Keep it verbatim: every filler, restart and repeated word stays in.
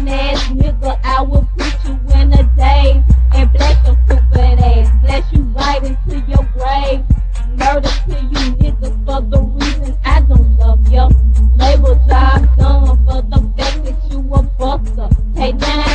ass nigga, I will put you in a daze and bless your stupid ass, bless you right into your grave. Murder to you niggas for the reason I don't love you. Label job done for the fact that you a buster. Hey, now